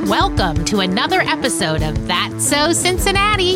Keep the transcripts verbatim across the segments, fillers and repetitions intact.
Welcome to another episode of That's So Cincinnati.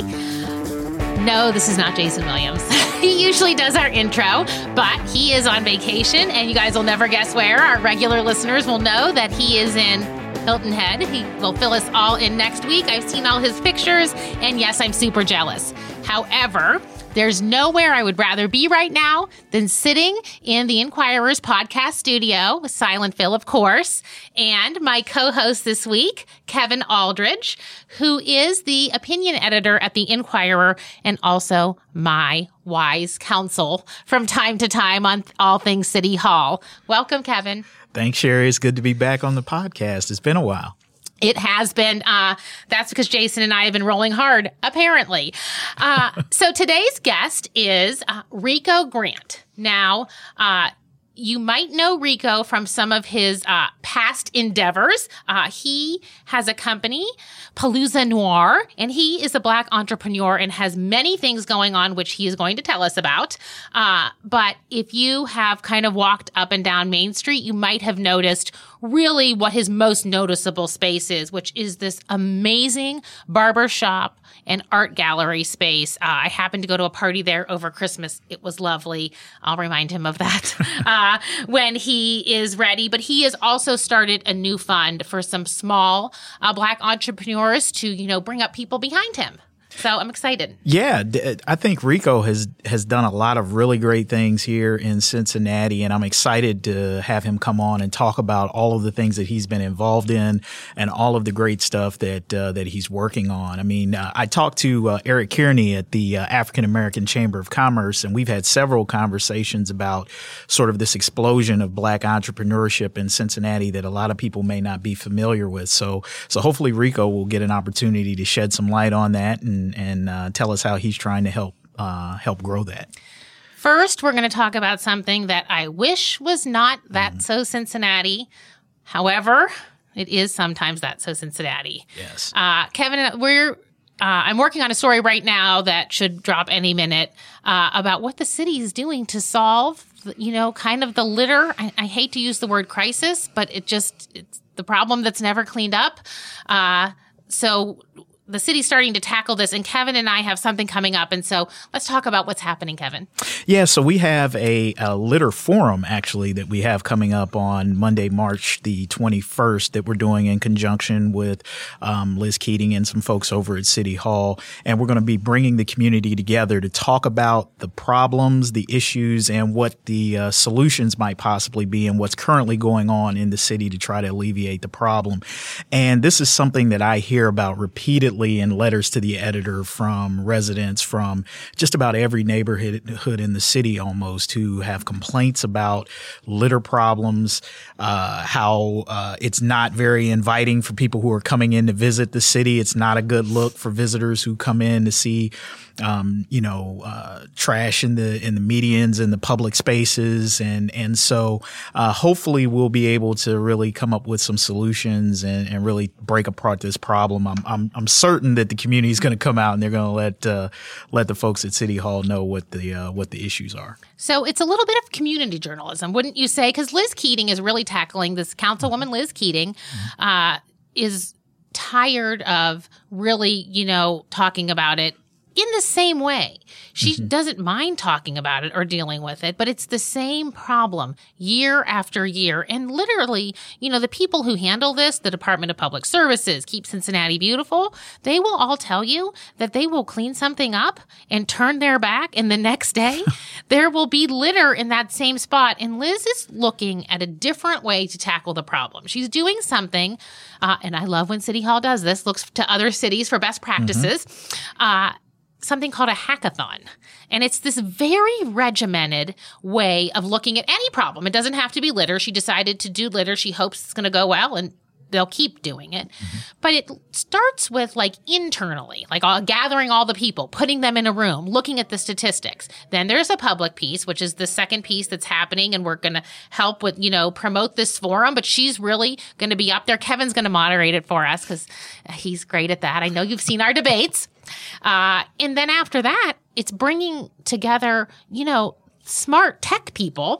No, this is not Jason Williams. He usually does our intro, but he is on vacation, and you guys will never guess where. Our regular listeners will know that he is in Hilton Head. He will fill us all in next week. I've seen all his pictures, and yes, I'm super jealous. However, there's nowhere I would rather be right now than sitting in the Inquirer's podcast studio with Silent Phil, of course, and my co-host this week, Kevin Aldridge, who is the opinion editor at the Inquirer and also my wise counsel from time to time on all things City Hall. Welcome, Kevin. Thanks, Sherry. It's good to be back on the podcast. It's been a while. It has been. Uh, that's because Jason and I have been rolling hard, apparently. Uh, so today's guest is uh, Rico Grant. Now, uh, you might know Rico from some of his uh, past endeavors. Uh, he has a company, Palooza Noir, and he is a Black entrepreneur and has many things going on, which he is going to tell us about. Uh, but if you have kind of walked up and down Main Street, you might have noticed really what his most noticeable space is, which is this amazing barbershop and art gallery space. Uh, I happened to go to a party there over Christmas. It was lovely. I'll remind him of that uh, when he is ready. But he has also started a new fund for some small uh, Black entrepreneurs to, you know, bring up people behind him. So I'm excited. Yeah, I think Rico has has done a lot of really great things here in Cincinnati, and I'm excited to have him come on and talk about all of the things that he's been involved in and all of the great stuff that uh, that he's working on. I mean, uh, I talked to uh, Eric Kearney at the uh, African American Chamber of Commerce, and we've had several conversations about sort of this explosion of Black entrepreneurship in Cincinnati that a lot of people may not be familiar with. So, so hopefully Rico will get an opportunity to shed some light on that and and uh, tell us how he's trying to help uh, help grow that. First, we're going to talk about something that I wish was not That mm. So Cincinnati. However, it is sometimes That So Cincinnati. Yes. Uh, Kevin, we're uh, I'm working on a story right now that should drop any minute uh, about what the city is doing to solve, you know, kind of the litter. I, I hate to use the word crisis, but it just it's the problem that's never cleaned up. Uh, so. The city's starting to tackle this, and Kevin and I have something coming up. And so let's talk about what's happening, Kevin. Yeah, so we have a, a litter forum, actually, that we have coming up on Monday, March the twenty-first that we're doing in conjunction with um, Liz Keating and some folks over at City Hall. And we're going to be bringing the community together to talk about the problems, the issues, and what the uh, solutions might possibly be and what's currently going on in the city to try to alleviate the problem. And this is something that I hear about repeatedly in letters to the editor from residents from just about every neighborhood in the city almost who have complaints about litter problems, uh, how uh, it's not very inviting for people who are coming in to visit the city. It's not a good look for visitors who come in to see Um, you know, uh, trash in the in the medians and the public spaces, and and so uh, hopefully we'll be able to really come up with some solutions and, and really break apart this problem. I'm I'm, I'm certain that the community is going to come out and they're going to let uh, let the folks at City Hall know what the uh, what the issues are. So it's a little bit of community journalism, wouldn't you say? Because Liz Keating is really tackling this. Councilwoman Liz Keating uh, is tired of really, you know, talking about it in the same way. She mm-hmm. doesn't mind talking about it or dealing with it, but it's the same problem year after year. And literally, you know, the people who handle this, the Department of Public Services, Keep Cincinnati Beautiful, they will all tell you that they will clean something up and turn their back, and the next day there will be litter in that same spot. And Liz is looking at a different way to tackle the problem. She's doing something, uh, and I love when City Hall does this, looks to other cities for best practices, mm-hmm. uh, something called a hackathon. And it's this very regimented way of looking at any problem. It doesn't have to be litter. She decided to do litter. She hopes it's going to go well, and they'll keep doing it. Mm-hmm. But it starts with like internally, like all, gathering all the people, putting them in a room, looking at the statistics. Then there's a public piece, which is the second piece that's happening. And we're going to help with, you know, promote this forum. But she's really going to be up there. Kevin's going to moderate it for us because he's great at that. I know you've seen our debates. Uh, and then after that, it's bringing together, you know, smart tech people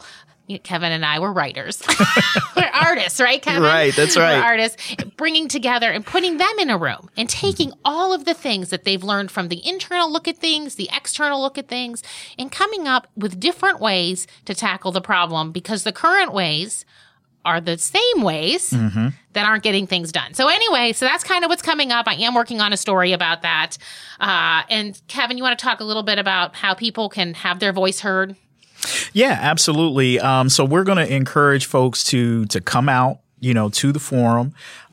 Kevin and I were writers. We're artists, right, Kevin? Right, that's right. We're artists, bringing together and putting them in a room and taking all of the things that they've learned from the internal look at things, the external look at things, and coming up with different ways to tackle the problem, because the current ways are the same ways mm-hmm. that aren't getting things done. So anyway, so that's kind of what's coming up. I am working on a story about that. Uh, and Kevin, you want to talk a little bit about how people can have their voice heard? Yeah, absolutely. Um, so we're going to encourage folks to to come out, you know, to the forum,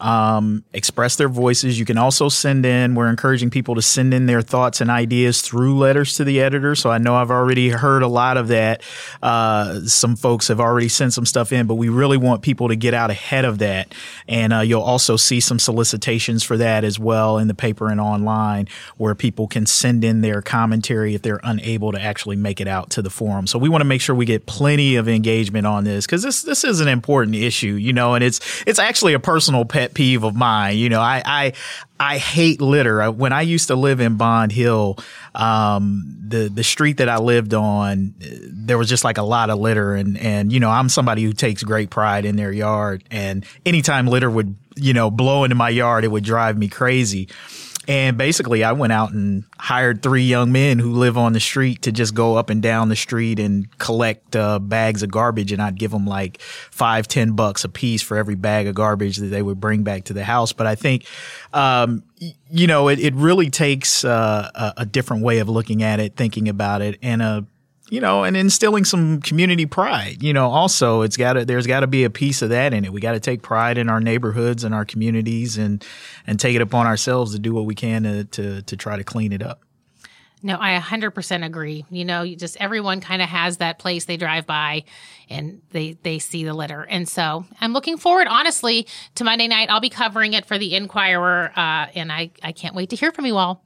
um, express their voices. You can also send in, we're encouraging people to send in their thoughts and ideas through letters to the editor. So I know I've already heard a lot of that. Uh, some folks have already sent some stuff in, but we really want people to get out ahead of that. And uh, you'll also see some solicitations for that as well in the paper and online, where people can send in their commentary if they're unable to actually make it out to the forum. So we want to make sure we get plenty of engagement on this, because this this is an important issue, you know, and it's It's actually a personal pet peeve of mine. You know, I, I, I hate litter. When I used to live in Bond Hill, um, the, the street that I lived on, there was just like a lot of litter. And, and, you know, I'm somebody who takes great pride in their yard. And anytime litter would, you know, blow into my yard, it would drive me crazy. And basically, I went out and hired three young men who live on the street to just go up and down the street and collect uh, bags of garbage. And I'd give them like five, ten bucks a piece for every bag of garbage that they would bring back to the house. But I think, um, y- you know, it, it really takes uh, a, a different way of looking at it, thinking about it, and a you know, and instilling some community pride. You know, also it's got to, there's got to be a piece of that in it. We got to take pride in our neighborhoods and our communities, and, and take it upon ourselves to do what we can to, to, to try to clean it up. No, I one hundred percent agree. You know, you just everyone kind of has that place they drive by and they, they see the litter. And so I'm looking forward, honestly, to Monday night. I'll be covering it for the Inquirer, uh, and I, I can't wait to hear from you all.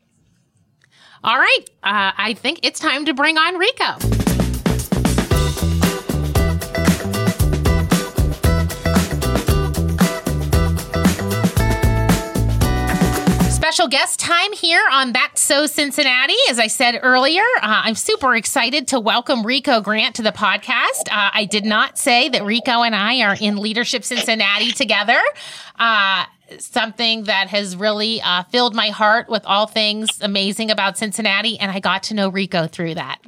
All right. Uh, I think it's time to bring on Rico. Special guest time here on That's So Cincinnati. As I said earlier, uh, I'm super excited to welcome Rico Grant to the podcast. Uh, I did not say that Rico and I are in Leadership Cincinnati together. Uh, something that has really uh, filled my heart with all things amazing about Cincinnati, and I got to know Rico through that.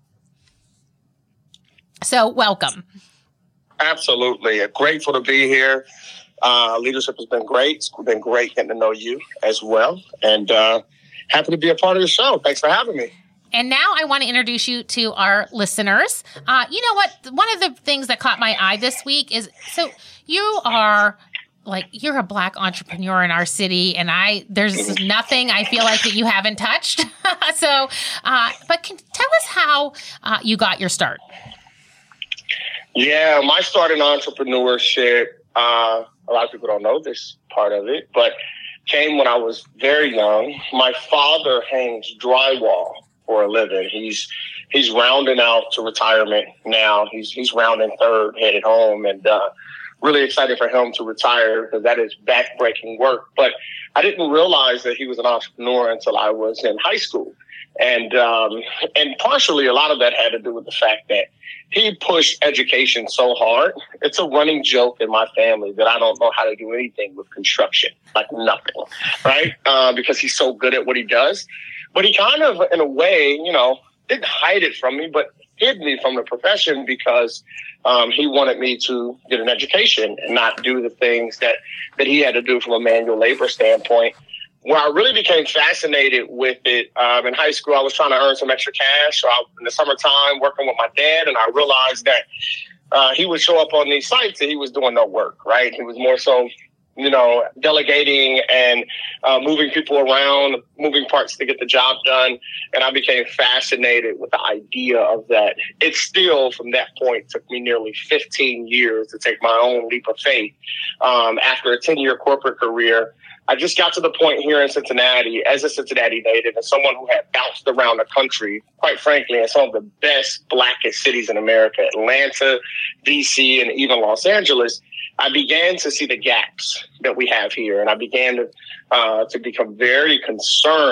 So welcome. Absolutely. Grateful to be here. Uh, leadership has been great. It's been great getting to know you as well. And uh, happy to be a part of the show. Thanks for having me. And now I want to introduce you to our listeners. Uh, you know what? One of the things that caught my eye this week is, so you are like, you're a Black entrepreneur in our city, and I, there's mm-hmm. nothing I feel like that you haven't touched. so, uh, but can tell us how uh, you got your start. Yeah, my start in entrepreneurship, uh, a lot of people don't know this part of it, but came when I was very young. My father hangs drywall for a living. He's he's rounding out to retirement now. He's he's rounding third, headed home, and uh, really excited for him to retire because that is back-breaking work. But I didn't realize that he was an entrepreneur until I was in high school. And um, and partially a lot of that had to do with the fact that he pushed education so hard. It's a running joke in my family that I don't know how to do anything with construction, like nothing, right? Uh, because he's so good at what he does. But he kind of, in a way, you know, didn't hide it from me, but hid me from the profession because um, he wanted me to get an education and not do the things that, that he had to do from a manual labor standpoint. Where I really became fascinated with it, um, in high school, I was trying to earn some extra cash. So I, in the summertime, working with my dad, and I realized that uh, he would show up on these sites and he was doing no work, right? He was more so, you know, delegating and uh, moving people around, moving parts to get the job done. And I became fascinated with the idea of that. It still, from that point, took me nearly fifteen years to take my own leap of faith. Um, after a ten-year corporate career, I just got to the point here in Cincinnati as a Cincinnati native and someone who had bounced around the country, quite frankly, in some of the best blackest cities in America, Atlanta, D C, and even Los Angeles. I began to see the gaps that we have here. And I began to, uh, to become very concerned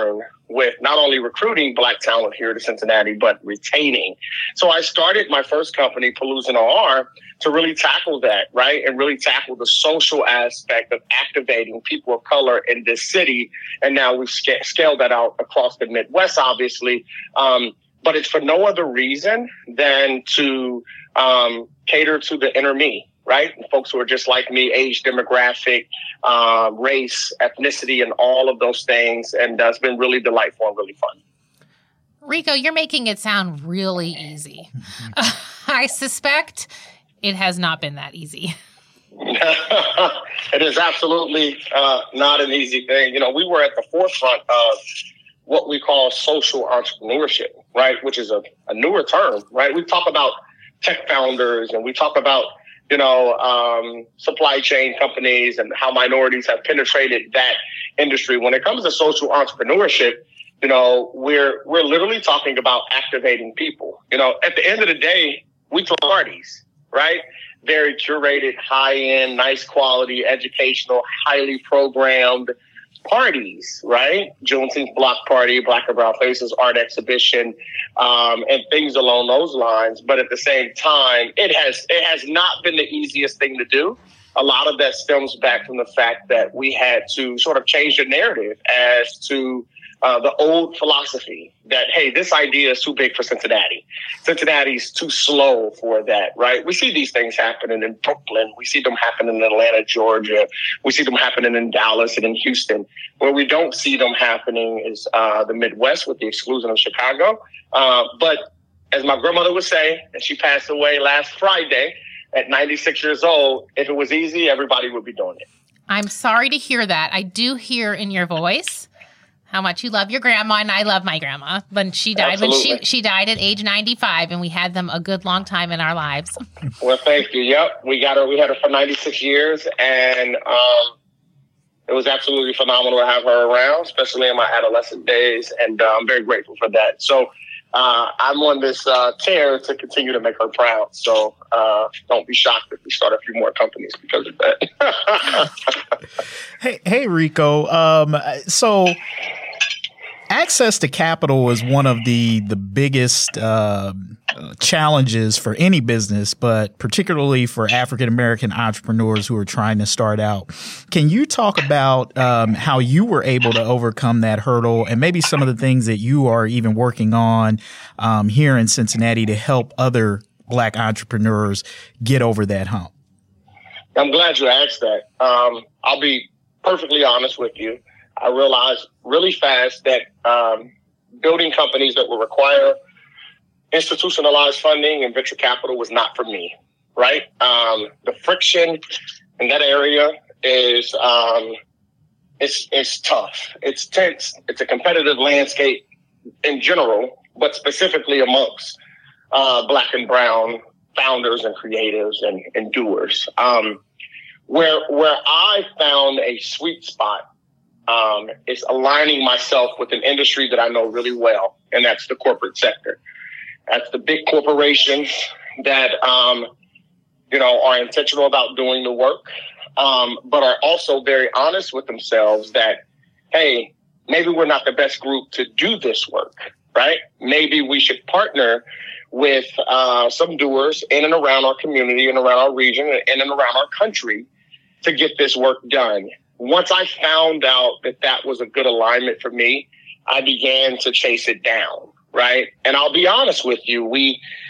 with not only recruiting Black talent here to Cincinnati, but retaining. So I started my first company, Palooza N O R, to really tackle that, right? And really tackle the social aspect of activating people of color in this city. And now we've sc- scaled that out across the Midwest, obviously. Um, but it's for no other reason than to um, cater to the inner me, right? Folks who are just like me, age, demographic, uh, race, ethnicity, and all of those things. And uh, it's been really delightful and really fun. Rico, you're making it sound really easy. Uh, I suspect it has not been that easy. It is absolutely uh, not an easy thing. You know, we were at the forefront of what we call social entrepreneurship, right? Which is a, a newer term, right? We talk about tech founders and we talk about, you know, um, supply chain companies and how minorities have penetrated that industry. When it comes to social entrepreneurship, you know, we're we're literally talking about activating people. You know, at the end of the day, we throw parties, right? Very curated, high-end, nice quality, educational, highly programmed parties, right? Juneteenth block party, Black and Brown Faces art exhibition, um, and things along those lines. But at the same time, it has it has not been the easiest thing to do. A lot of that stems back from the fact that we had to sort of change the narrative as to Uh, the old philosophy that, hey, this idea is too big for Cincinnati. Cincinnati's too slow for that, right? We see these things happening in Brooklyn. We see them happening in Atlanta, Georgia. We see them happening in Dallas and in Houston. Where we don't see them happening is uh, the Midwest, with the exclusion of Chicago. Uh, but as my grandmother would say, and she passed away last Friday at ninety-six years old, if it was easy, everybody would be doing it. I'm sorry to hear that. I do hear in your voice how much you love your grandma, and I love my grandma. When she died, Absolutely. when she she died at age ninety-five, and we had them a good long time in our lives. Well, thank you. Yep, we got her. We had her for ninety-six years, and um, it was absolutely phenomenal to have her around, especially in my adolescent days. And uh, I'm very grateful for that. So uh, I'm on this uh, tear to continue to make her proud. So uh, don't be shocked if we start a few more companies because of that. hey, hey, Rico. Um, so. Access to capital is one of the the biggest uh, challenges for any business, but particularly for African American entrepreneurs who are trying to start out. Can you talk about um, how you were able to overcome that hurdle, and maybe some of the things that you are even working on um, here in Cincinnati to help other Black entrepreneurs get over that hump? I'm glad you asked that. Um, I'll be perfectly honest with you. I realized really fast that um, building companies that would require institutionalized funding and venture capital was not for me, right? Um, the friction in that area is um, it's, it's tough. It's tense. It's a competitive landscape in general, but specifically amongst uh, Black and brown founders and creatives and, and doers. Um, where where I found a sweet spot Um, is aligning myself with an industry that I know really well, and that's the corporate sector. That's the big corporations that, um, you know, are intentional about doing the work, um, but are also very honest with themselves that, hey, maybe we're not the best group to do this work, right? Maybe we should partner with uh, some doers in and around our community and around our region and in and around our country to get this work done. Once I found out that that was a good alignment for me, I began to chase it down, right? And I'll be honest with you, we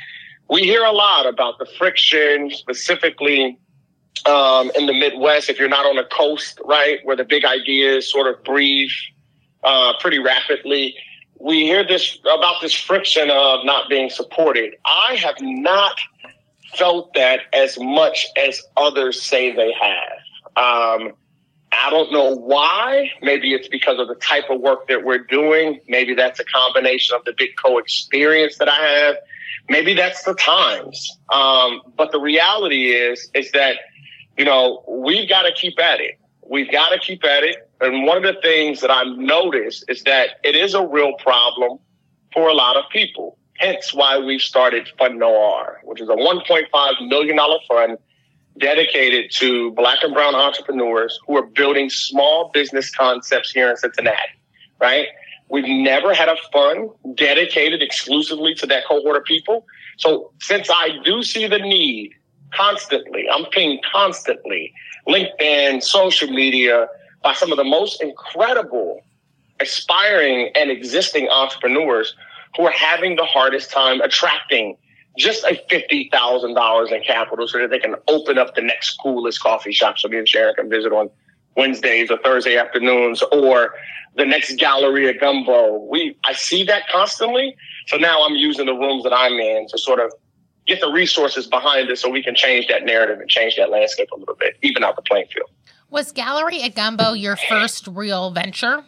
we hear a lot about the friction, specifically um, in the Midwest, if you're not on the coast, right, where the big ideas sort of breathe uh, pretty rapidly. We hear this about this friction of not being supported. I have not felt that as much as others say they have. Um, I don't know why. Maybe it's because of the type of work that we're doing. Maybe that's a combination of the Big Co experience that I have. Maybe that's the times. Um, but the reality is, is that, you know, we've got to keep at it. We've got to keep at it. And one of the things that I've noticed is that it is a real problem for a lot of people. Hence why we've started Fund N O R, which is a one point five million dollars fund dedicated to Black and brown entrepreneurs who are building small business concepts here in Cincinnati, right? We've never had a fund dedicated exclusively to that cohort of people. So since I do see the need constantly, I'm pinged constantly, LinkedIn, social media, by some of the most incredible, aspiring and existing entrepreneurs who are having the hardest time attracting just a fifty thousand dollars in capital so that they can open up the next coolest coffee shop. So me and Sharon can visit on Wednesdays or Thursday afternoons, or the next Galleria Gumbo. We, I see that constantly. So now I'm using the rooms that I'm in to sort of get the resources behind it so we can change that narrative and change that landscape a little bit, even out the playing field. Was Galleria Gumbo your first real venture?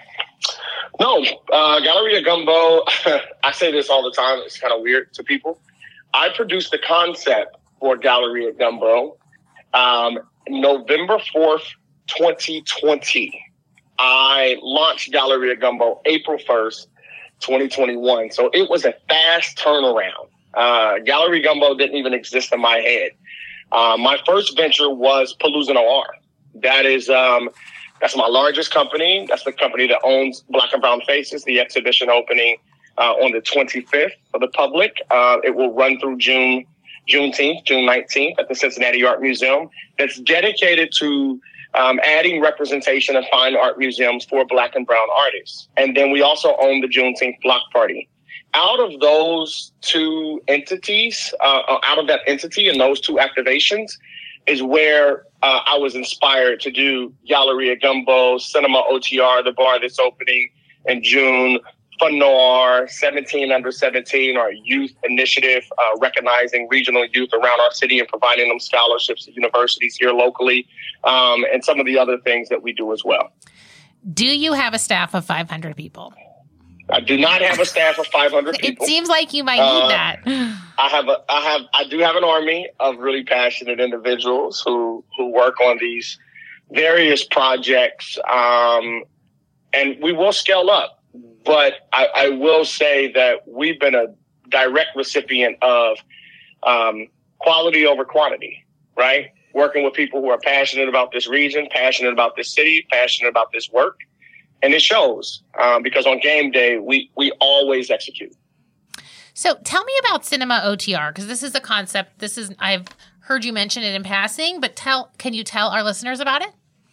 No, uh, Galleria Gumbo, I say this all the time. It's kind of weird to people. I produced the concept for Galleria Gumbo um, November fourth, twenty twenty. I launched Galleria Gumbo April first, twenty twenty-one. So it was a fast turnaround. Uh, Galleria Gumbo didn't even exist in my head. Uh, my first venture was Palooza Noir. That is, um, that's my largest company. That's the company that owns Black and Brown Faces, the exhibition opening uh, on the twenty-fifth for the public. Uh, it will run through June, Juneteenth, June nineteenth at the Cincinnati Art Museum. That's dedicated to um, adding representation of fine art museums for Black and Brown artists. And then we also own the Juneteenth Block Party. Out of those two entities, uh, out of that entity and those two activations is where uh, I was inspired to do Galleria Gumbo, Cinema O T R, the bar that's opening in June, Fun Noir, seventeen under seventeen, our youth initiative, uh, recognizing regional youth around our city and providing them scholarships at universities here locally, um, and some of the other things that we do as well. Do you have a staff of five hundred people? I do not have a staff of five hundred people. It seems like you might need uh, that. I have a, I have, I do have an army of really passionate individuals who, who work on these various projects. Um, and we will scale up, but I, I will say that we've been a direct recipient of, um, quality over quantity, right? Working with people who are passionate about this region, passionate about this city, passionate about this work. And it shows um, because on game day, we, we always execute. So tell me about Cinema O T R, because this is a concept. This is I've heard you mention it in passing, but tell can you tell our listeners about it?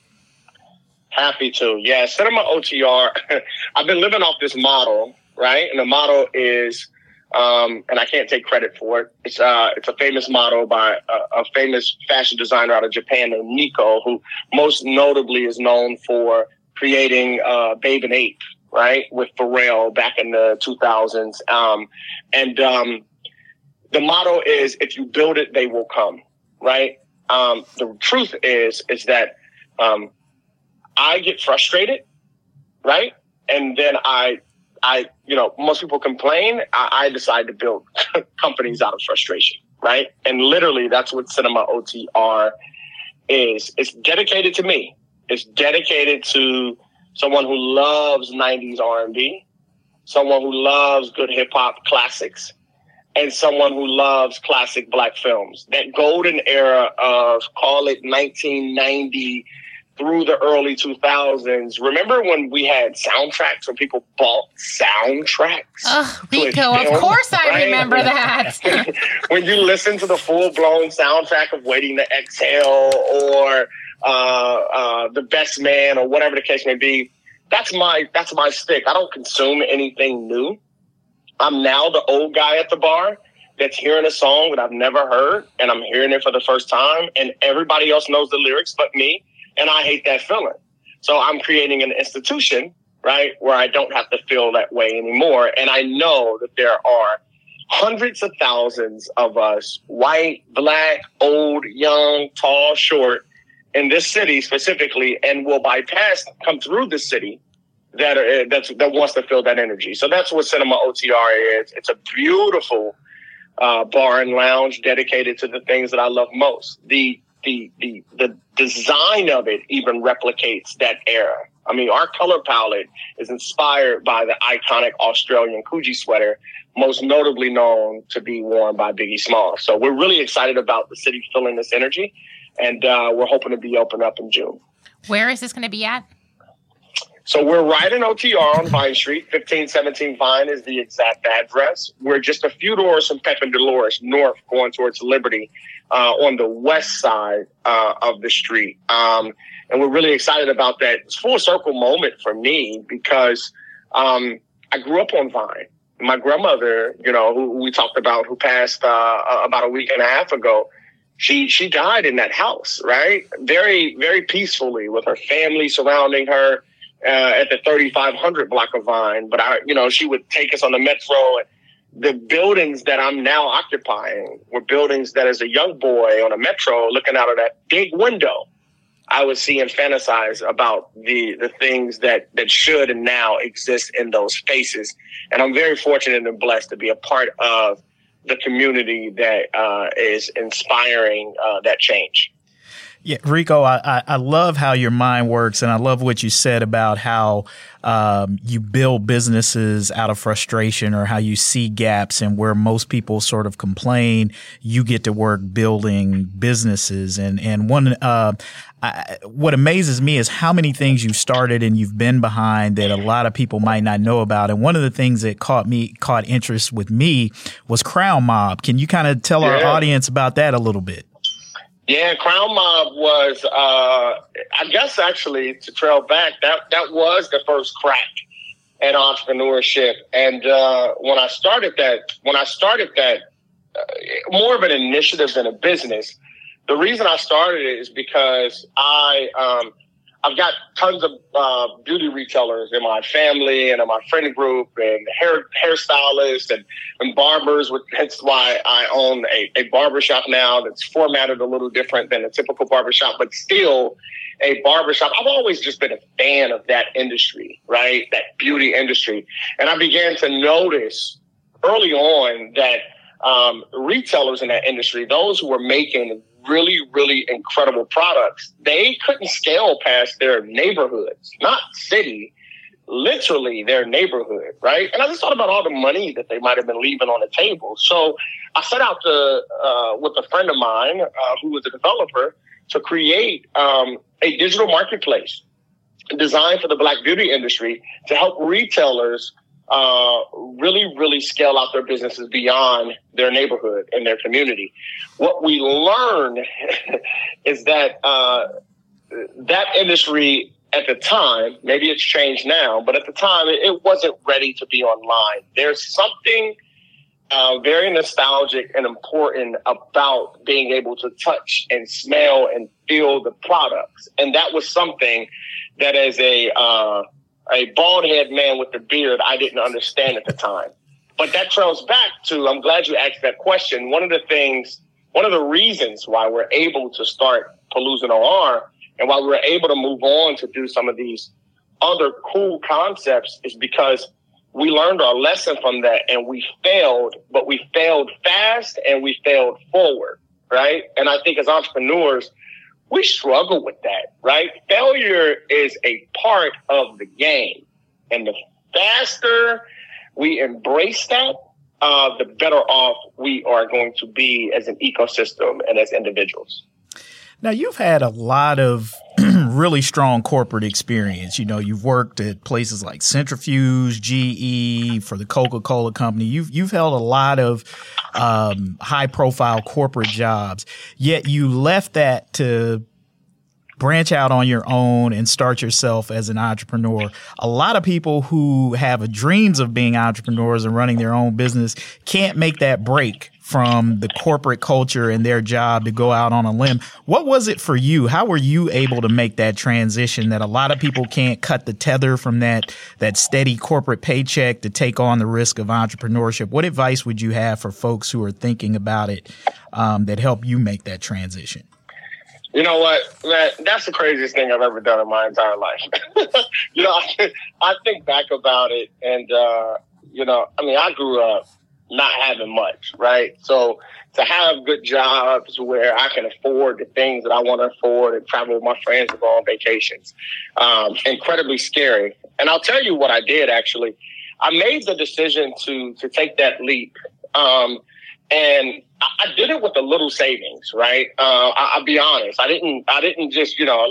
Happy to. Yeah, Cinema O T R. I've been living off this model, right? And the model is, um, and I can't take credit for it. It's uh, it's a famous model by a, a famous fashion designer out of Japan named Nico, who most notably is known for creating uh, Babe and Ape, right, with Pharrell back in the two thousands. Um, and um, the motto is, if you build it, they will come, right? Um, the truth is, is that um, I get frustrated, right? And then I, I, you know, most people complain. I, I decide to build companies out of frustration, right? And literally that's what Cinema O T R is. It's dedicated to me. It's dedicated to someone who loves nineties R and B, someone who loves good hip hop classics, and someone who loves classic Black films. That golden era of, call it nineteen ninety through the early two thousands. Remember when we had soundtracks, when people bought soundtracks? Oh, Rico, of course I right? remember that. When you listen to the full-blown soundtrack of Waiting to Exhale or uh, uh, The Best Man or whatever the case may be, that's my that's my stick. I don't consume anything new. I'm now the old guy at the bar that's hearing a song that I've never heard, and I'm hearing it for the first time, and everybody else knows the lyrics but me. And I hate that feeling. So I'm creating an institution, right, where I don't have to feel that way anymore. And I know that there are hundreds of thousands of us, white, Black, old, young, tall, short, in this city specifically, and will bypass, come through the city that are, that's, that wants to feel that energy. So that's what Cinema O T R is. It's a beautiful uh, bar and lounge dedicated to the things that I love most. The The, the the design of it even replicates that era. I mean, our color palette is inspired by the iconic Australian Coogee sweater, most notably known to be worn by Biggie Smalls. So we're really excited about the city feeling this energy, and uh, we're hoping to be open up in June. Where is this going to be at? So we're right in O T R on Vine Street. fifteen seventeen Vine is the exact address. We're just a few doors from Pep and Dolores north going towards Liberty uh, on the west side uh, of the street. Um, and we're really excited about that. It's a full circle moment for me because um, I grew up on Vine. My grandmother, you know, who we talked about, who passed uh, about a week and a half ago, she she died in that house, right? Very, very peacefully with her family surrounding her. Uh, at the thirty-five hundred block of Vine, but I, you know, she would take us on the metro. And the buildings that I'm now occupying were buildings that, as a young boy on a metro, looking out of that big window, I would see and fantasize about the the things that that should and now exist in those spaces. And I'm very fortunate and blessed to be a part of the community that uh, is inspiring uh, that change. Yeah, Rico, I, I love how your mind works, and I love what you said about how um, you build businesses out of frustration, or how you see gaps, and where most people sort of complain, you get to work building businesses. And and one uh, I, what amazes me is how many things you've started and you've been behind that a lot of people might not know about. And one of the things that caught me caught interest with me was Crown Mob. Can you kind of tell yeah. our audience about that a little bit? Yeah, Crown Mob was, uh, I guess, actually, to trail back, that that was the first crack at entrepreneurship. And uh, when I started that, when I started that, uh, more of an initiative than a business. The reason I started it is because I, um, I've got tons of uh, beauty retailers in my family and in my friend group, and hair hairstylists and, and barbers. With, hence why I own a, a barbershop now that's formatted a little different than a typical barbershop, but still a barbershop. I've always just been a fan of that industry, right? That beauty industry. And I began to notice early on that um, retailers in that industry, those who were making really, really incredible products, they couldn't scale past their neighborhoods, not city, literally their neighborhood, right? And I just thought about all the money that they might have been leaving on the table. So I set out to, uh, with a friend of mine uh, who was a developer, to create um, a digital marketplace designed for the Black beauty industry to help retailers Uh, really, really scale out their businesses beyond their neighborhood and their community. What we learned is that uh, that industry at the time, maybe it's changed now, but at the time it, it wasn't ready to be online. There's something uh, very nostalgic and important about being able to touch and smell and feel the products. And that was something that as a uh, a bald-headed man with a beard, I didn't understand at the time. But that trails back to, I'm glad you asked that question. One of the things, one of the reasons why we're able to start Palooza No R and why we're able to move on to do some of these other cool concepts is because we learned our lesson from that, and we failed, but we failed fast and we failed forward, right? And I think as entrepreneurs, we struggle with that, right? Failure is a part of the game. And the faster we embrace that, uh, the better off we are going to be as an ecosystem and as individuals. Now, you've had a lot of really strong corporate experience. You know, you've worked at places like Centrifuge, G E, for the Coca-Cola Company. You've you've held a lot of um, high-profile corporate jobs, yet you left that to branch out on your own and start yourself as an entrepreneur. A lot of people who have dreams of being entrepreneurs and running their own business can't make that break from the corporate culture and their job to go out on a limb. What was it for you? How were you able to make that transition that a lot of people can't cut the tether from that, that steady corporate paycheck to take on the risk of entrepreneurship? What advice would you have for folks who are thinking about it um, that help you make that transition? You know what, man, that's the craziest thing I've ever done in my entire life. you know, I, I think back about it and, uh, you know, I mean, I grew up not having much, right? So to have good jobs where I can afford the things that I want to afford and travel with my friends and go on vacations, um, incredibly scary. And I'll tell you what I did, actually. I made the decision to to take that leap. Um, and I did it with a little savings, right? Uh, I, I'll be honest. I didn't, I didn't just, you know, a lot,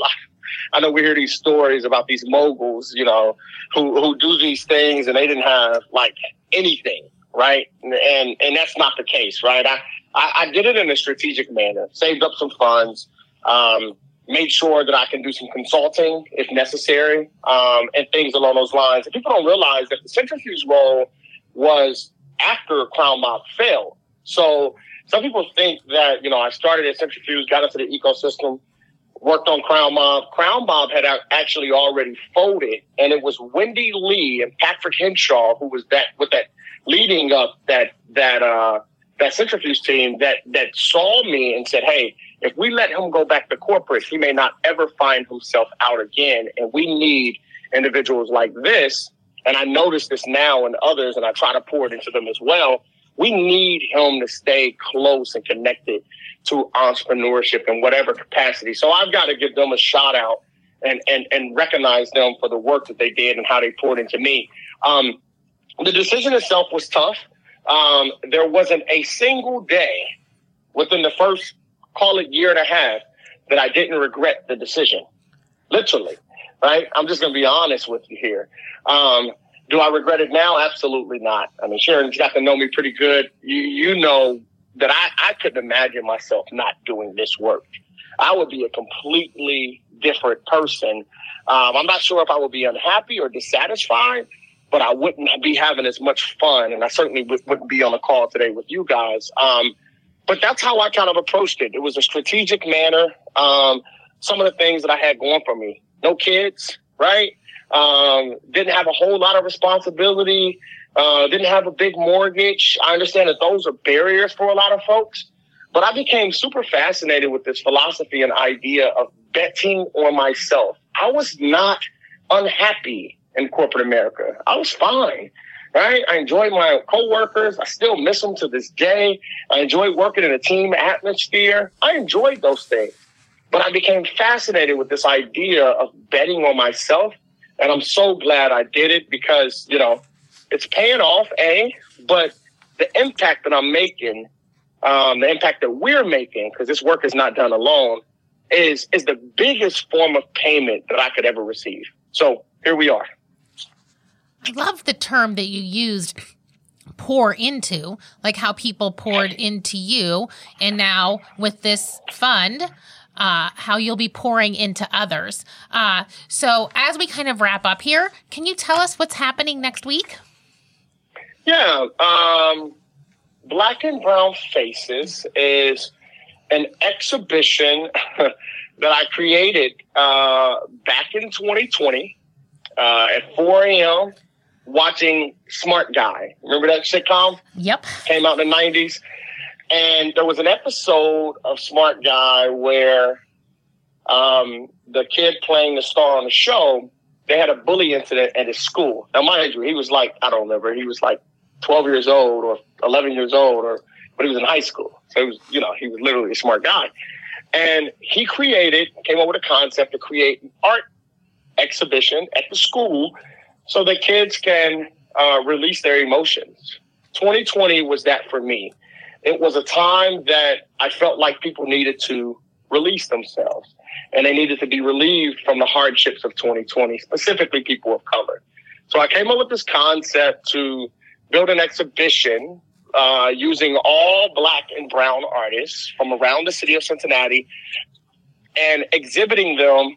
I know we hear these stories about these moguls, you know, who, who do these things and they didn't have like anything, right? And, and, and that's not the case, right? I, I, I did it in a strategic manner, saved up some funds, um, made sure that I can do some consulting if necessary, um, and things along those lines. And people don't realize that the Centrifuge role was after Crown Mob failed. So some people think that, you know, I started at Centrifuge, got into the ecosystem, worked on Crown Mob. Crown Mob had actually already folded, and it was Wendy Lee and Patrick Henshaw, who was that with that leading up that that uh, that Centrifuge team that that saw me and said, "Hey, if we let him go back to corporate, he may not ever find himself out again, and we need individuals like this." And I notice this now in others, and I try to pour it into them as well. We need him to stay close and connected to entrepreneurship in whatever capacity. So I've got to give them a shout out and, and, and recognize them for the work that they did and how they poured into me. Um, the decision itself was tough. Um, there wasn't a single day within the first, call it year and a half, that I didn't regret the decision. Literally, right? I'm just going to be honest with you here. Um, do I regret it now? Absolutely not. I mean, Sharon's got to know me pretty good. You, you know that I, I couldn't imagine myself not doing this work. I would be a completely different person. Um, I'm not sure if I would be unhappy or dissatisfied, but I wouldn't be having as much fun. And I certainly w- wouldn't be on a call today with you guys. Um, but that's how I kind of approached it. It was a strategic manner. Um, some of the things that I had going for me, no kids, right? Um, didn't have a whole lot of responsibility, uh, didn't have a big mortgage. I understand that those are barriers for a lot of folks, but I became super fascinated with this philosophy and idea of betting on myself. I was not unhappy in corporate America. I was fine, right? I enjoyed my coworkers. I still miss them to this day. I enjoyed working in a team atmosphere. I enjoyed those things, but I became fascinated with this idea of betting on myself. And I'm so glad I did it because, you know, it's paying off, A, but the impact that I'm making, um, the impact that we're making, because this work is not done alone, is is the biggest form of payment that I could ever receive. So here we are. I love the term that you used, pour into, like how people poured into you. And now with this fund, Uh, how you'll be pouring into others. Uh, so as we kind of wrap up here, can you tell us what's happening next week? Yeah. Um, Black and Brown Faces is an exhibition that I created uh, back in twenty twenty uh, at four a.m. watching Smart Guy. Remember that sitcom? Yep. Came out in the nineties. And there was an episode of Smart Guy where um, the kid playing the star on the show, they had a bully incident at his school. Now, mind you, he was like, I don't remember, he was like twelve years old or eleven years old, or but he was in high school. So he was, you know, he was literally a smart guy. And he created, came up with a concept to create an art exhibition at the school so that kids can uh, release their emotions. twenty twenty was that for me. It was a time that I felt like people needed to release themselves and they needed to be relieved from the hardships of twenty twenty, specifically people of color. So I came up with this concept to build an exhibition uh, using all Black and brown artists from around the city of Cincinnati and exhibiting them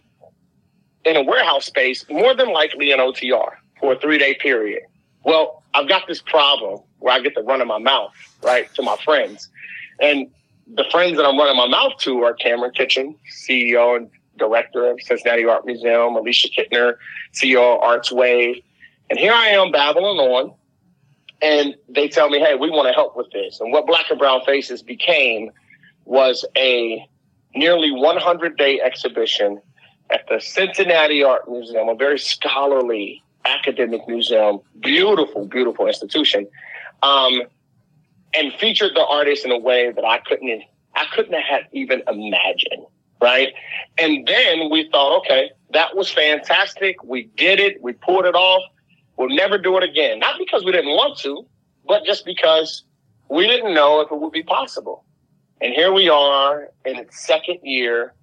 in a warehouse space, more than likely in O T R for a three-day period. Well, I've got this problem where I get to run in my mouth, right, to my friends. And the friends that I'm running my mouth to are Cameron Kitchen, C E O and director of Cincinnati Art Museum, Alicia Kittner, C E O of Arts Wave. And here I am babbling on, and they tell me, hey, we want to help with this. And what Black and Brown Faces became was a nearly one hundred day exhibition at the Cincinnati Art Museum, a very scholarly academic museum, beautiful, beautiful institution, um, and featured the artists in a way that I couldn't, I couldn't have even imagined, right? And then we thought, okay, that was fantastic. We did it. We pulled it off. We'll never do it again. Not because we didn't want to, but just because we didn't know if it would be possible. And here we are in its second year.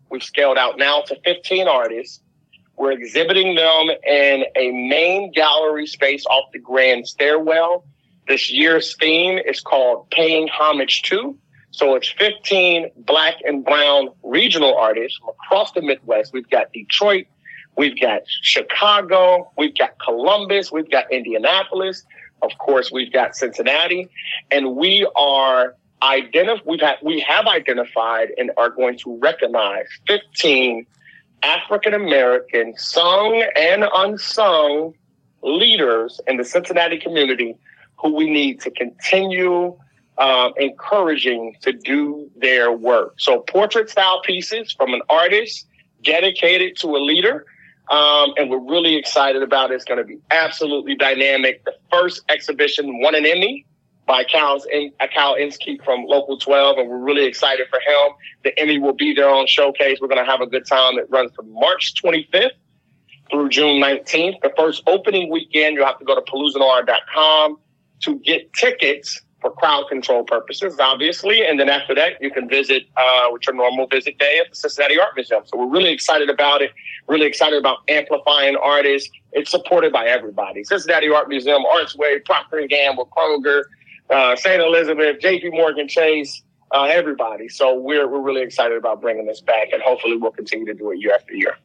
We've scaled out now to fifteen artists. We're exhibiting them in a main gallery space off the Grand Stairwell. This year's theme is called Paying Homage To. So it's fifteen Black and Brown regional artists from across the Midwest. We've got Detroit, we've got Chicago, we've got Columbus, we've got Indianapolis. Of course, we've got Cincinnati, and we are identif- we've had, we have identified and are going to recognize fifteen African-American sung and unsung leaders in the Cincinnati community who we need to continue uh, encouraging to do their work. So portrait style pieces from an artist dedicated to a leader. Um, and we're really excited about it. It's going to be absolutely dynamic. The first exhibition won an Emmy by Cal, Cal Inskeep from Local twelve, and we're really excited for him. The Emmy will be there on Showcase. We're going to have a good time. It runs from March twenty-fifth through June nineteenth. The first opening weekend, you'll have to go to palooza noir dot com to get tickets for crowd control purposes, obviously. And then after that, you can visit uh, with your normal visit day at the Cincinnati Art Museum. So we're really excited about it. Really excited about amplifying artists. It's supported by everybody. Cincinnati Art Museum, Archway, Procter and Gamble, Kroger, uh, Saint Elizabeth, J P Morgan Chase, uh, everybody. So we're we're really excited about bringing this back, and hopefully we'll continue to do it year after year.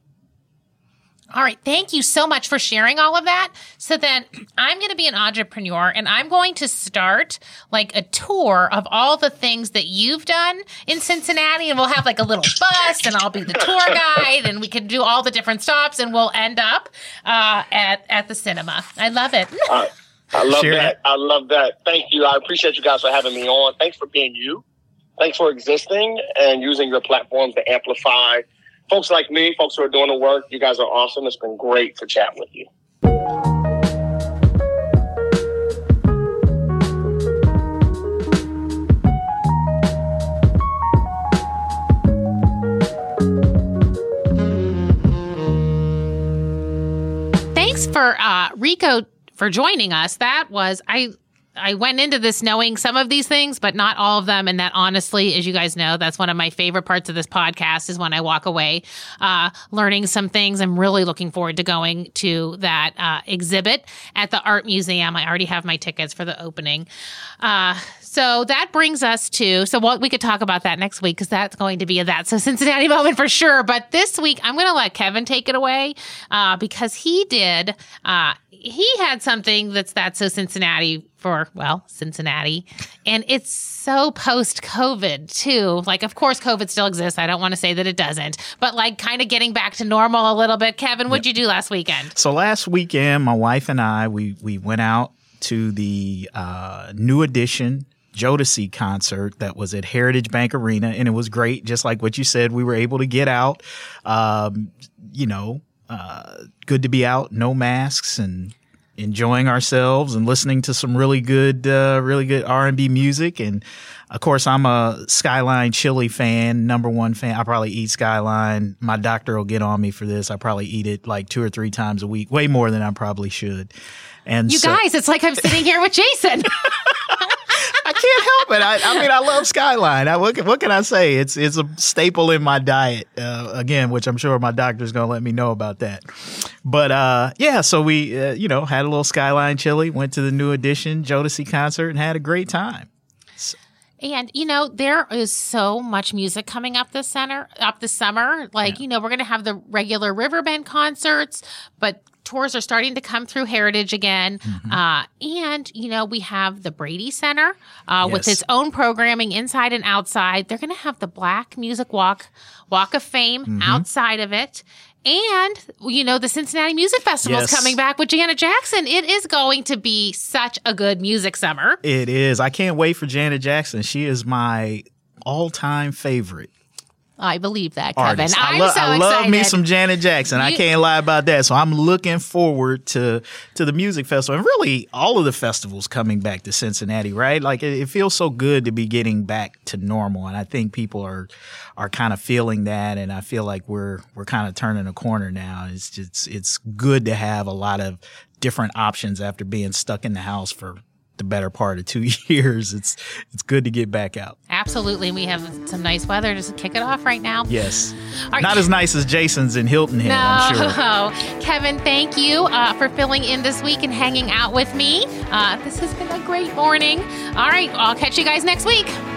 All right. Thank you so much for sharing all of that. So then I'm going to be an entrepreneur, and I'm going to start like a tour of all the things that you've done in Cincinnati, and we'll have like a little bus, and I'll be the tour guide, and we can do all the different stops, and we'll end up uh, at, at the cinema. I love it. uh, I love Sure. that. I love that. Thank you. I appreciate you guys for having me on. Thanks for being you. Thanks for existing and using your platforms to amplify folks like me, folks who are doing the work. You guys are awesome. It's been great to chat with you. Thanks for uh, Rico for joining us. That was I. I went into this knowing some of these things, but not all of them. And that honestly, as you guys know, that's one of my favorite parts of this podcast is when I walk away uh, learning some things. I'm really looking forward to going to that uh, exhibit at the Art Museum. I already have my tickets for the opening. Uh, so that brings us to, so what we could talk about that next week because that's going to be a That's So Cincinnati moment for sure. But this week, I'm going to let Kevin take it away uh, because he did, uh, he had something that's That's So Cincinnati for, well, Cincinnati. And it's so post-COVID, too. Like, of course, COVID still exists. I don't want to say that it doesn't. But, like, kind of getting back to normal a little bit. Kevin, what'd you do last weekend? So last weekend, my wife and I, we we went out to the uh, New Edition Jodeci concert that was at Heritage Bank Arena, and it was great. Just like what you said, we were able to get out, um, you know, uh, good to be out, no masks, and enjoying ourselves and listening to some really good, uh, really good R and B music. And of course, I'm a Skyline chili fan, number one fan. I probably eat Skyline. My doctor will get on me for this. I probably eat it like two or three times a week, way more than I probably should. And You so, guys, it's like I'm sitting here with Jason. I can't help it. I, I mean, I love Skyline. I, what, what can I say? It's it's a staple in my diet, uh, again, which I'm sure my doctor's going to let me know about that. But, uh, yeah, so we, uh, you know, had a little Skyline chili, went to the New Edition Jodeci concert, and had a great time. So, And, you know, there is so much music coming up this center, up this summer. Like, yeah. you know, we're going to have the regular Riverbend concerts, but tours are starting to come through Heritage again. Mm-hmm. Uh, and, you know, we have the Brady Center uh, yes. with its own programming inside and outside. They're going to have the Black Music Walk, Walk of Fame mm-hmm. outside of it. And, you know, the Cincinnati Music Festival is yes. coming back with Janet Jackson. It is going to be such a good music summer. It is. I can't wait for Janet Jackson. She is my all-time favorite. I believe that, Kevin. Artist. I'm I lo- so I excited. love me some Janet Jackson. You, I can't lie about that. So I'm looking forward to to the music festival and really all of the festivals coming back to Cincinnati, right? Like it, it feels so good to be getting back to normal, and I think people are are kind of feeling that, and I feel like we're we're kind of turning a corner now. It's just it's good to have a lot of different options after being stuck in the house for the the better part of two years. It's it's good to get back out. Absolutely. We have some nice weather to kick it off right now. Yes. Are Not you- as nice as Jason's in Hilton Head, No. I'm sure. Kevin, thank you uh, for filling in this week and hanging out with me. Uh, this has been a great morning. All right. I'll catch you guys next week.